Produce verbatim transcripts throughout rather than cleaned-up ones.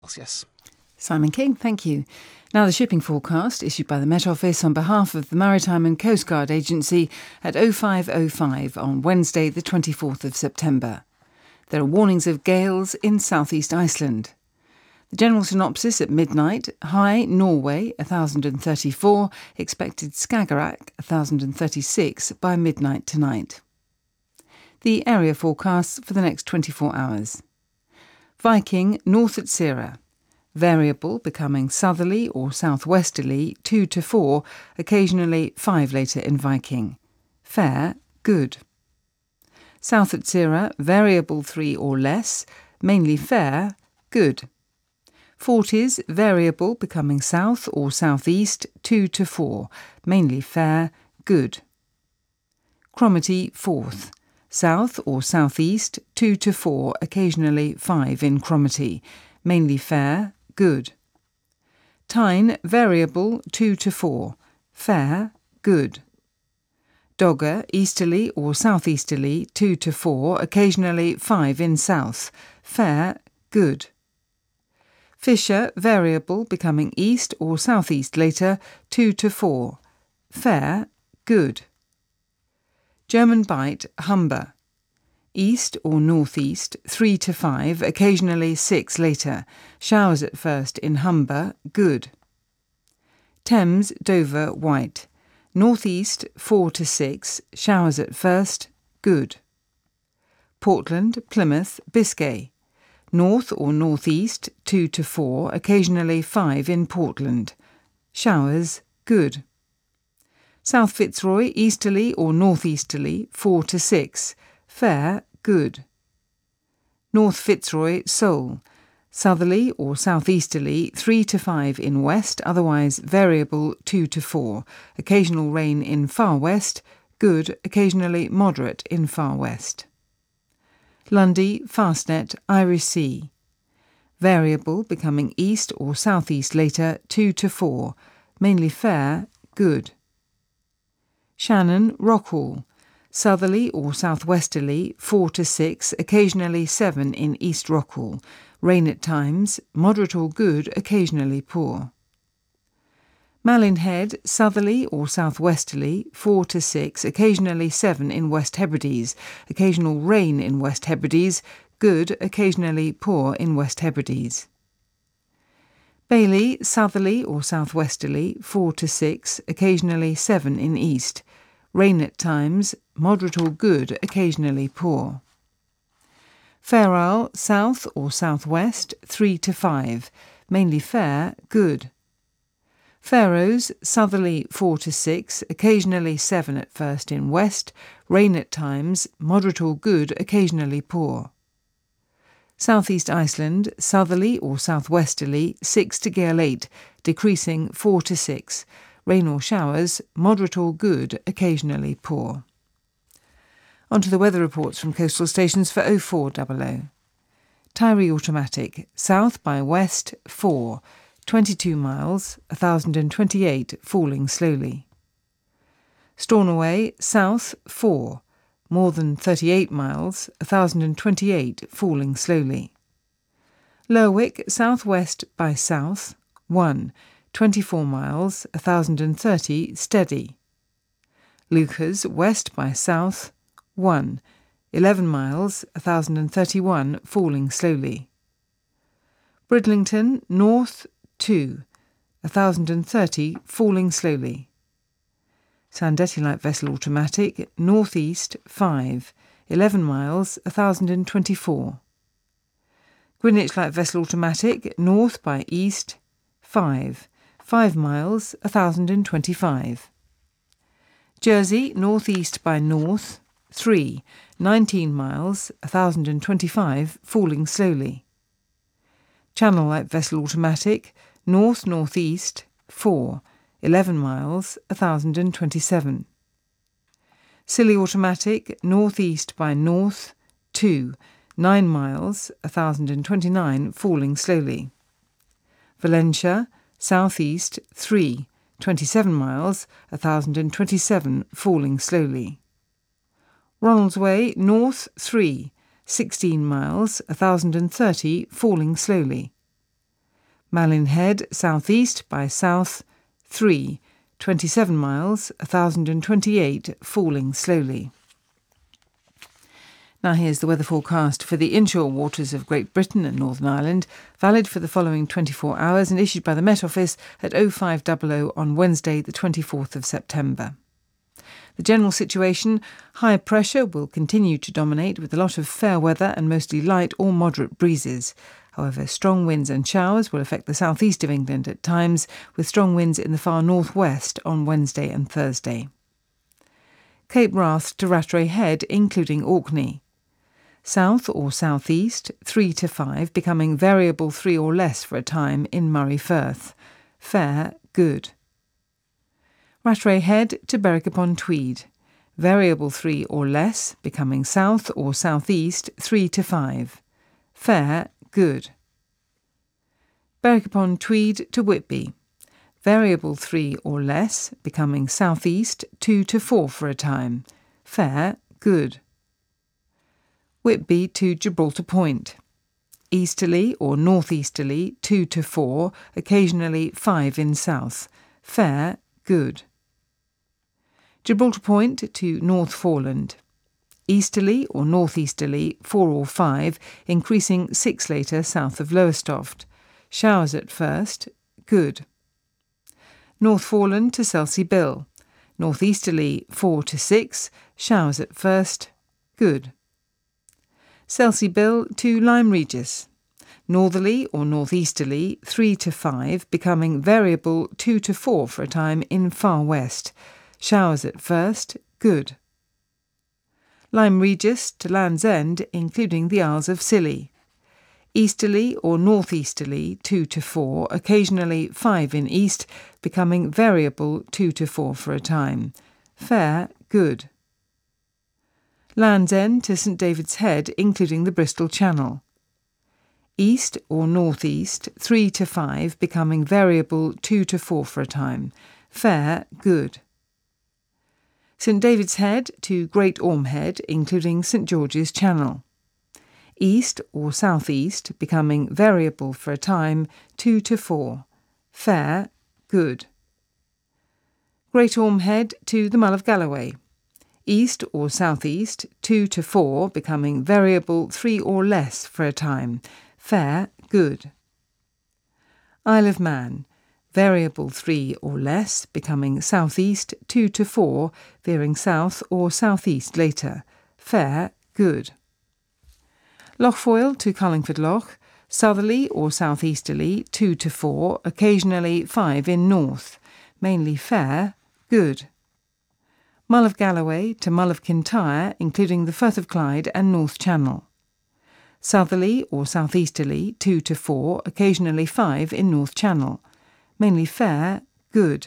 Celsius. Simon King, thank you. Now the shipping forecast issued by the Met Office on behalf of the Maritime and Coast Guard Agency at oh five oh five on Wednesday the twenty-fourth of September. There are warnings of gales in southeast Iceland. The general synopsis at midnight: high Norway one thousand thirty-four, expected Skagerrak one thousand thirty-six by midnight tonight. The area forecasts for the next twenty-four hours. Viking north at Sira. Variable becoming southerly or southwesterly two to four, occasionally five later in Viking. Fair, good. South at Sira, variable three or less, mainly fair, good. Forties, variable becoming south or southeast two to four, mainly fair, good. Cromarty fourth. South or southeast two to four, occasionally five in Cromarty, mainly fair, good. Tyne, variable two to four, fair, good. Dogger, easterly or southeasterly two to four, occasionally five in south, fair, good. Fisher, variable becoming east or southeast later two to four, fair, good. German Bight, Humber. East or northeast three to five, occasionally six later. Showers at first in Humber, good. Thames, Dover, White. Northeast four to six, showers at first, good. Portland, Plymouth, Biscay. North or northeast two to four, occasionally five in Portland. Showers, good. South Fitzroy, easterly or northeasterly four to six, fair, good. North Fitzroy, Seoul. Southerly or southeasterly three to five in west, otherwise variable two to four. Occasional rain in far west, good, occasionally moderate in far west. Lundy, Fastnet, Irish Sea. Variable becoming east or southeast later two to four, mainly fair, good. Shannon, Rockhall. Southerly or southwesterly four to six, occasionally seven in East Rockhall. Rain at times, moderate or good, occasionally poor. Malin Head, southerly or southwesterly four to six, occasionally seven in West Hebrides. Occasional rain in West Hebrides, good, occasionally poor in West Hebrides. Bailey, southerly or southwesterly four to six, occasionally seven in east. Rain at times, moderate or good, occasionally poor. Fair Isle, south or southwest three to five, mainly fair, good. Faroes, southerly four to six, occasionally seven at first in west. Rain at times, moderate or good, occasionally poor. Southeast Iceland, southerly or southwesterly six to gale eight, decreasing four to six. Rain or showers, moderate or good, occasionally poor. On to the weather reports from coastal stations for oh four hundred. Tyree Automatic, south by west four, twenty-two miles, one thousand twenty-eight, falling slowly. Stornoway, south four, more than thirty-eight miles, one thousand twenty-eight, falling slowly. Lerwick, southwest by south one, twenty-four miles, one thousand thirty, steady. Lucas, west by south one, eleven miles, one thousand thirty-one, falling slowly. Bridlington, north two, one thousand thirty, falling slowly. Sandetti light vessel automatic, northeast five, eleven miles, one thousand twenty-four. Greenwich light vessel automatic, north by east five, five miles, one thousand twenty-five. Jersey, northeast by north three, nineteen miles, one thousand twenty-five, falling slowly. Channel light vessel automatic, north-northeast four, eleven miles, one thousand twenty-seven. Scilly automatic, northeast by north two, nine miles, one thousand twenty-nine, falling slowly. Valentia, southeast three, twenty-seven miles, one thousand twenty-seven, falling slowly. Ronaldsway, north three, sixteen miles, one thousand thirty, falling slowly. Malin Head southeast by south three, twenty-seven miles, one thousand twenty-eight, falling slowly. Now here's the weather forecast for the inshore waters of Great Britain and Northern Ireland, valid for the following twenty-four hours and issued by the Met Office at oh five hundred on Wednesday the twenty-fourth of September. The general situation: high pressure will continue to dominate with a lot of fair weather and mostly light or moderate breezes. However, strong winds and showers will affect the southeast of England at times, with strong winds in the far northwest on Wednesday and Thursday. Cape Wrath to Rattray Head, including Orkney. South or southeast, three to five, becoming variable three or less for a time in Murray Firth. Fair, good. Rattray Head to Berwick upon Tweed. Variable three or less, becoming south or southeast, three to five. Fair, good. Berwick upon Tweed to Whitby. Variable three or less, becoming southeast, two to four for a time. Fair, good. Whitby to Gibraltar Point. Easterly or northeasterly, two to four, occasionally five in south. Fair, good. Gibraltar Point to North Foreland. Easterly or northeasterly, four or five, increasing six later south of Lowestoft. Showers at first, good. North Foreland to Selsey Bill. Northeasterly, four to six, showers at first, good. Selsey Bill to Lyme Regis. Northerly or northeasterly, three to five, becoming variable two to four for a time in far west. Showers at first, good. Lyme Regis to Land's End, including the Isles of Scilly. Easterly or northeasterly, two to four, occasionally five in east, becoming variable two to four for a time. Fair, good. Land's End to St David's Head, including the Bristol Channel. East or northeast, three to five, becoming variable two to four for a time. Fair, good. St David's Head to Great Orme Head, including St George's Channel. East or southeast, becoming variable for a time, two to four. Fair, good. Great Orme Head to the Mull of Galloway. East or southeast, two to four, becoming variable three or less for a time. Fair, good. Isle of Man. Variable three or less, becoming southeast, two to four, veering south or southeast later. Fair, good. Lochfoyle to Carlingford Loch. Southerly or southeasterly, two to four, occasionally five in north. Mainly fair, good. Mull of Galloway to Mull of Kintyre, including the Firth of Clyde and North Channel. Southerly or southeasterly, two to four, occasionally five in North Channel. Mainly fair, good.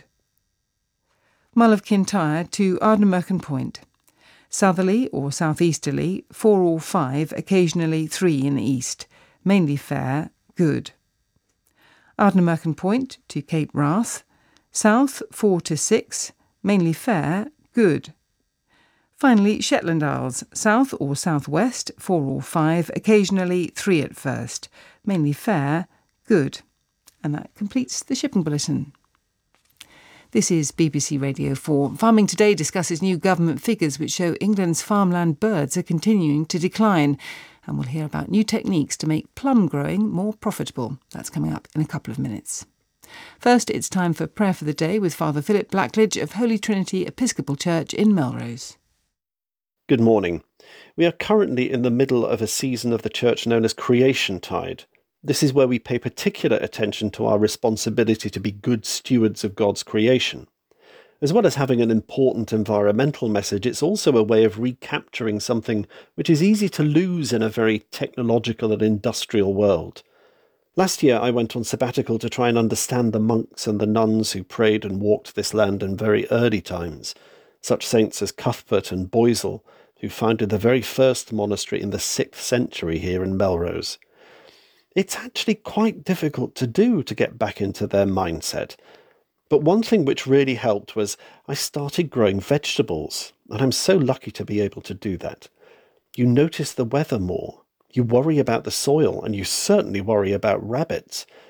Mull of Kintyre to Ardnamurchan Point. Southerly or southeasterly, four or five, occasionally three in east. Mainly fair, good. Ardnamurchan Point to Cape Wrath. South, four to six, mainly fair, good. Finally, Shetland Isles, south or southwest, four or five, occasionally three at first. Mainly fair, good. And that completes the shipping bulletin. This is B B C Radio four. Farming Today discusses new government figures which show England's farmland birds are continuing to decline. And we'll hear about new techniques to make plum growing more profitable. That's coming up in a couple of minutes. First, it's time for Prayer for the Day with Father Philip Blackledge of Holy Trinity Episcopal Church in Melrose. Good morning. We are currently in the middle of a season of the Church known as Creation Tide. This is where we pay particular attention to our responsibility to be good stewards of God's creation. As well as having an important environmental message, it's also a way of recapturing something which is easy to lose in a very technological and industrial world. Last year I went on sabbatical to try and understand the monks and the nuns who prayed and walked this land in very early times, such saints as Cuthbert and Boisel, who founded the very first monastery in the sixth century here in Melrose. It's actually quite difficult to do to get back into their mindset. But one thing which really helped was I started growing vegetables, and I'm so lucky to be able to do that. You notice the weather more, you worry about the soil, and you certainly worry about rabbits.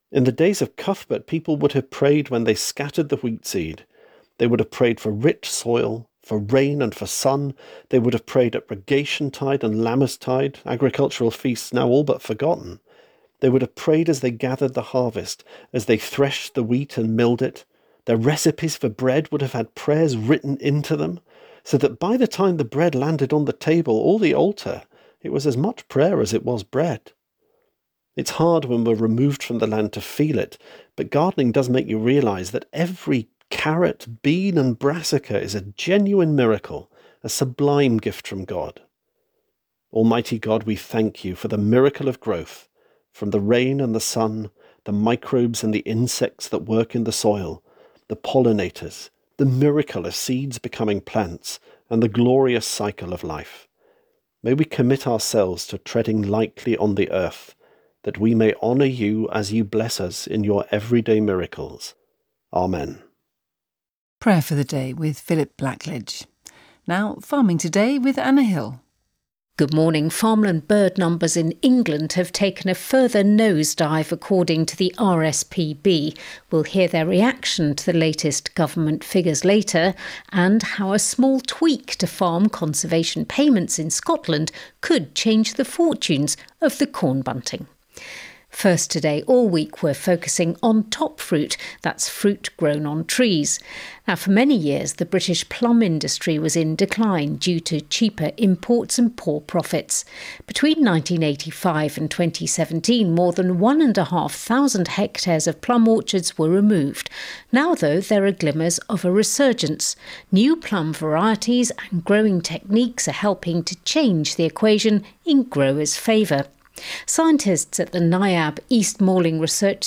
In the days of Cuthbert, people would have prayed when they scattered the wheat seed. They would have prayed for rich soil, for rain and for sun. They would have prayed at Regation Tide and Lammas Tide, agricultural feasts now all but forgotten. They would have prayed as they gathered the harvest, as they threshed the wheat and milled it. Their recipes for bread would have had prayers written into them, so that by the time the bread landed on the table or the altar, it was as much prayer as it was bread. It's hard when we're removed from the land to feel it, but gardening does make you realise that every carrot, bean and brassica is a genuine miracle, a sublime gift from God. Almighty God, we thank you for the miracle of growth, from the rain and the sun, the microbes and the insects that work in the soil, the pollinators, the miracle of seeds becoming plants, and the glorious cycle of life. May we commit ourselves to treading lightly on the earth, that we may honour you as you bless us in your everyday miracles. Amen. Prayer for the Day with Philip Blackledge. Now, Farming Today with Anna Hill. Good morning. Farmland bird numbers in England have taken a further nosedive according to the R S P B. We'll hear their reaction to the latest government figures later, and how a small tweak to farm conservation payments in Scotland could change the fortunes of the corn bunting. First today, all week we're focusing on top fruit, that's fruit grown on trees. Now, for many years, the British plum industry was in decline due to cheaper imports and poor profits. Between nineteen eighty-five and twenty seventeen, more than one and a half thousand hectares of plum orchards were removed. Now, though, there are glimmers of a resurgence. New plum varieties and growing techniques are helping to change the equation in growers' favour. Scientists at the NIAB East Malling Research